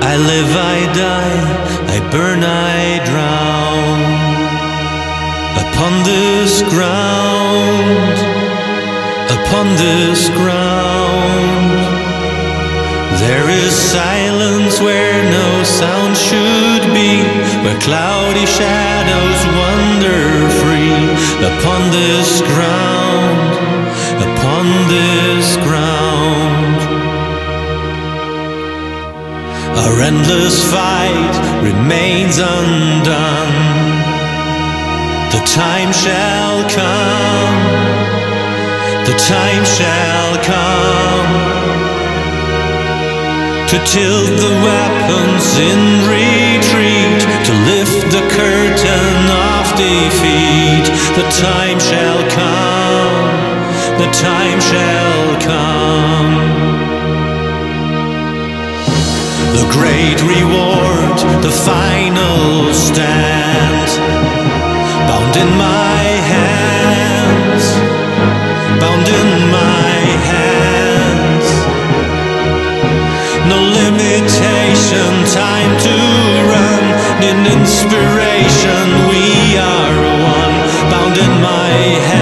I live, I die, I burn, I drown. Upon this ground, upon this ground, there is silence where no sound should be, where cloudy shadows wander free. Upon this ground, upon this ground, our endless fight remains undone. The time shall come, the time shall come, to tilt the weapons in retreat, to lift the curtain of defeat. The time shall come, the time shall come. The great reward, the final stand, bound in my hands, bound in my hands. No limitation, time to run. In inspiration we are one, bound in my hands.